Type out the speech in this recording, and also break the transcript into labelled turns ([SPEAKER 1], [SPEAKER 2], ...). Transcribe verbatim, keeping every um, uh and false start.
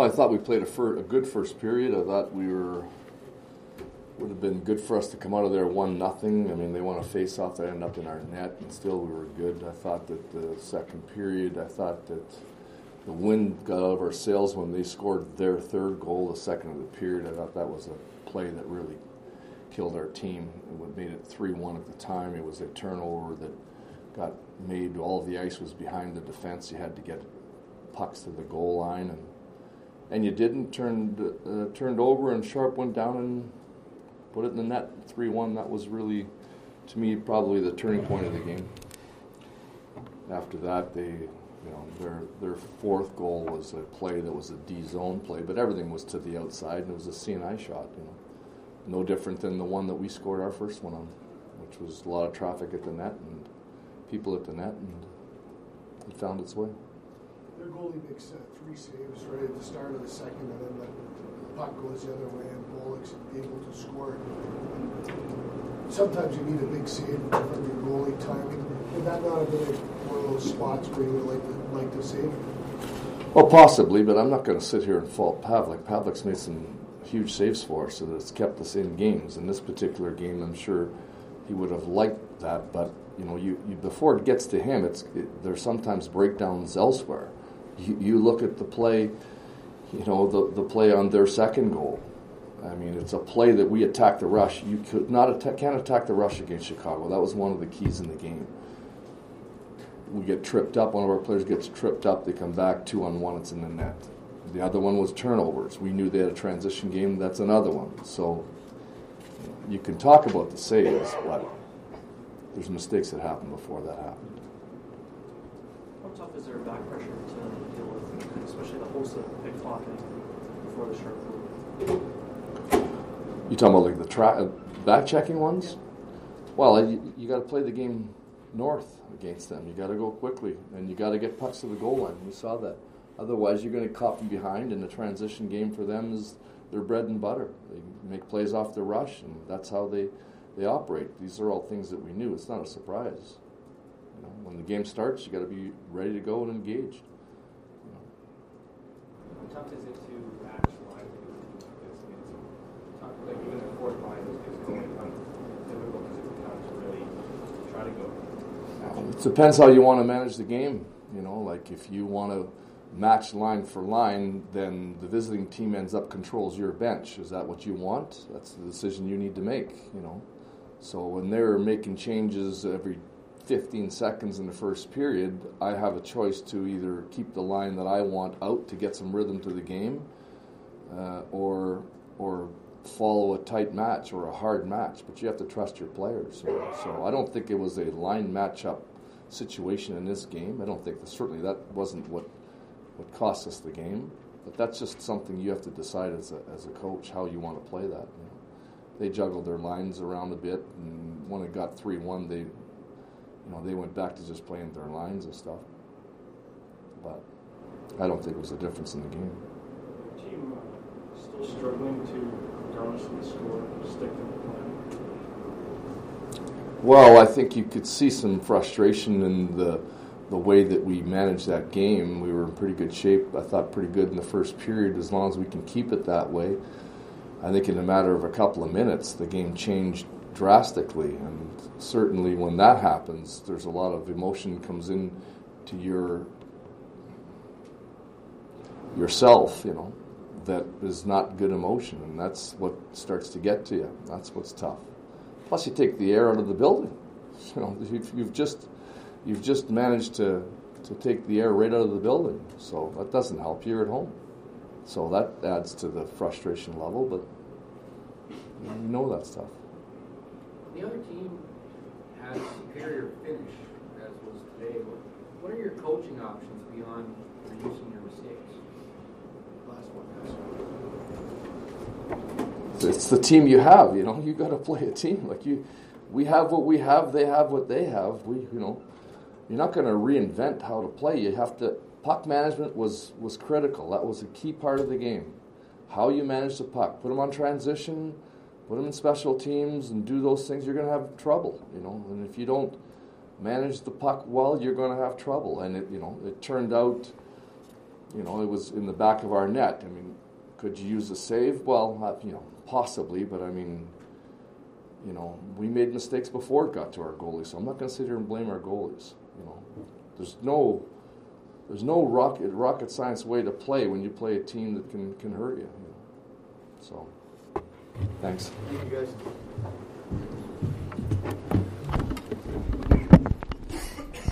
[SPEAKER 1] I thought we played a, fir- a good first period. I thought we were would have been good for us to come out of there one nothing. I mean, they won a face-off that ended up in our net, and still we were good. I thought that the second period, I thought that the wind got out of our sails when they scored their third goal, the second of the period. I thought that was a play that really killed our team. It made it three one at the time. It was a turnover that got made. All of the ice was behind the defense. You had to get pucks to the goal line, and and you didn't. Turned uh, turned over, and Sharp went down and put it in the net, three one. That was really, to me, probably the turning point of the game. After that, they, you know, their their fourth goal was a play that was a D zone play, but everything was to the outside, and it was a C N I shot. You know, no different than the one that we scored our first one on, which was a lot of traffic at the net and people at the net, and it found its way.
[SPEAKER 2] Their goalie makes uh, three saves right at the start of the second, and then the puck goes the other way, and Bullock's able to score. Sometimes you need a big save from your goalie timing. Would that not have been one of those spots where you would like to, like to save?
[SPEAKER 1] Well, possibly, but I'm not going to sit here and fault Pavlik. Pavlik's made some huge saves for us, so that it's kept us in games. In this particular game, I'm sure he would have liked that, but you know, you, you before it gets to him, it's it, there's sometimes breakdowns elsewhere. You, you look at the play, you know, the the play on their second goal. I mean, it's a play that we attack the rush. You could not attack, can't attack the rush against Chicago. That was one of the keys in the game. We get tripped up. One of our players gets tripped up. They come back two on one. It's in the net. The other one was turnovers. We knew they had a transition game. That's another one. So you can talk about the saves, but there's mistakes that happened before that happened.
[SPEAKER 3] How tough is there back pressure to deal with, especially the host of pickpocketing before the Sharp goal?
[SPEAKER 1] You talking about like the tra- back checking ones? Well, you, you got to play the game north against them. You got to go quickly, and you got to get pucks to the goal line. We saw that. Otherwise, you're going to caught from behind, and the transition game for them is their bread and butter. They make plays off the rush, and that's how they, they operate. These are all things that we knew. It's not a surprise. You know, when the game starts, you got to be ready to go and engaged. You know.
[SPEAKER 4] How tough is it to match line? It's, it's tough, like even the fourth line is just going on difficult because it's tough to really try to go.
[SPEAKER 1] It depends how you want to manage the game. You know, like if you want to match line for line, then the visiting team ends up controls your bench. Is that what you want? That's the decision you need to make, you know. So when they're making changes every fifteen seconds in the first period, I have a choice to either keep the line that I want out to get some rhythm to the game, uh, or or follow a tight match or a hard match. But you have to trust your players. So, so I don't think it was a line matchup situation in this game. I don't think that, certainly that wasn't what what cost us the game. But that's just something you have to decide as a as a coach how you want to play that. You know. They juggled their lines around a bit, and when it got three one, they you know they went back to just playing their lines and stuff. But I don't think it was a difference in the game.
[SPEAKER 4] The team uh, still struggling to garnish the score, stick to the plan.
[SPEAKER 1] Well, I think you could see some frustration in the the way that we managed that game. We were in pretty good shape. I thought pretty good in the first period. As long as we can keep it that way, I think in a matter of a couple of minutes, the game changed drastically. And certainly when that happens, there's a lot of emotion comes in to your yourself, you know, that is not good emotion. And that's what starts to get to you. That's what's tough. Plus, you take the air out of the building. You know, you've, you've just you've just managed to, to take the air right out of the building. So that doesn't help. You're at home. So that adds to the frustration level. But you know that's tough.
[SPEAKER 5] The other team has superior finish, as was today. What are your coaching options beyond reducing your mistakes? Last one.
[SPEAKER 1] It's the team you have, you know. You got to play a team like you. We have what we have. They have what they have. We, you know, you're not going to reinvent how to play. You have to. Puck management was was critical. That was a key part of the game. How you manage the puck. Put them on transition. Put them in special teams and do those things. You're going to have trouble, you know. And if you don't manage the puck well, you're going to have trouble. And it, you know, it turned out you know, it was in the back of our net. I mean, could you use a save? Well, not, you know, possibly, but I mean, you know, we made mistakes before it got to our goalie, so I'm not going to sit here and blame our goalies. You know, there's no, there's no rocket rocket science way to play when you play a team that can can hurt you. You know? So, thanks.
[SPEAKER 5] Thank you, guys.